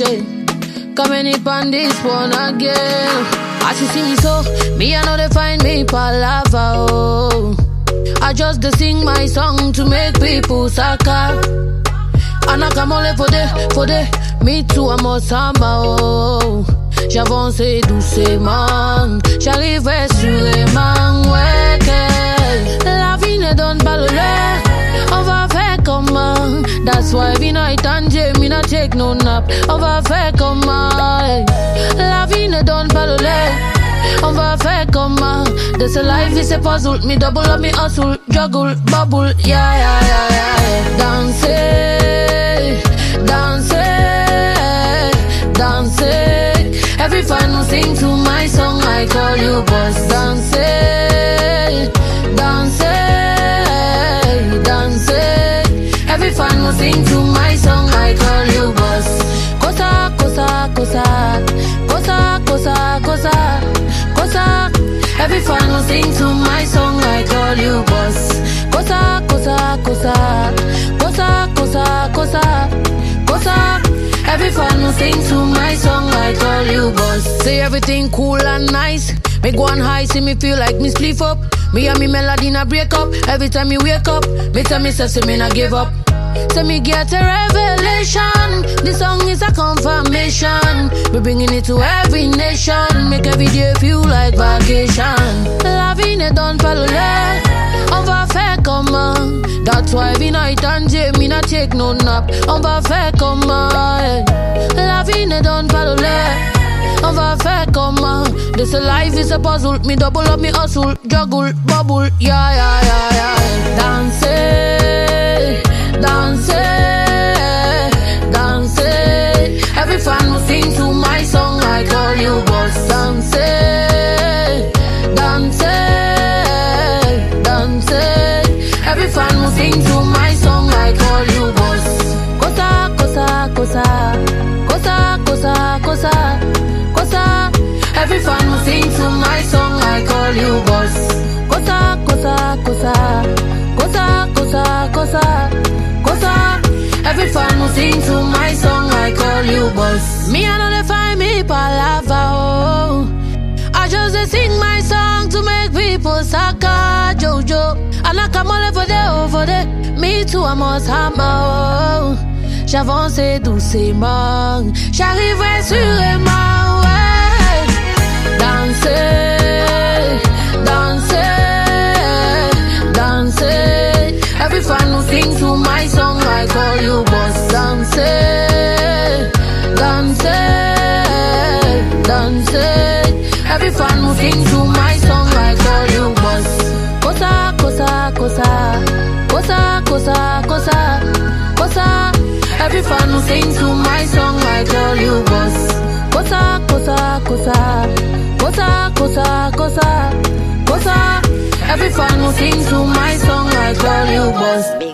Coming up on this one again. As you see me so, me I know they find me palava, oh. I just dey sing my song to make people saka. And I come only for the, me too I'm a samba, oh. J'avance doucement, j'arriverai sur les mains, ouais, que la vie ne donne pas le lait. On va faire comment? That's why every night and day, me not take no nap. On va faire comment? La vie ne donne pas le lait. On va faire comment? This life is a puzzle. Me double up, me hustle, juggle, bubble, yeah, yeah, yeah, yeah. Danser, danser, danser. Every fan will sing to my song. I call you boss. Danser, danser, danser. Every fan will sing to my song. I call you boss. Cosa, cosa, cosa, cosa, cosa, cosa, cosa. Every fan will sing to my song. I call you boss. Cosa, cosa, cosa, cosa, cosa, cosa, cosa. Every fan will sing to my song. I call you boss. Say everything cool and nice. Me go on high, see me feel like me sleep up. Me and me melody na break up. Every time me wake up, me tell me say me na give up. So me get a revelation. This song is a confirmation. We bringing it to every nation. Make every day feel like vacation. La vie ne donne pas le lait. On va faire comment? That's why every night and day me not take no nap. On va faire comment? La vie ne donne pas le lait. On va faire comment? This life is a puzzle. Me double up, me hustle, juggle, bubble, yeah, yeah, yeah, yeah. Danser, danser, danser. Every fan will sing to my song. I call you boss. Danser, danser, danser. Every fan will sing to my song. I call you boss. Cosa, cosa, cosa, cosa, cosa, cosa, cosa. Every fan will sing to my song. I call you boss. Cosa, cosa, cosa, cosa, cosa, cosa, cosa. Every fan will sing to my song. I call you boss. Me I know they find me palava, oh. I just dey sing my song to make people saka, Jojo. And I come all over there. Me too I'm a samba, oh. J'avance doucement, j'arriverai sûrement, ouais. Danser, danser, danser. Every fan will sing to my song. I call you boss. Danser, danser, danser. Every fan will sing to my song. I call you boss. Cosa, cosa, cosa, cosa, cosa, cosa, cosa. Every fan will sing to my song. I call you boss. Cosa, cosa, cosa, cosa, cosa, cosa, cosa. Every fan will sing to my song. I call you boss.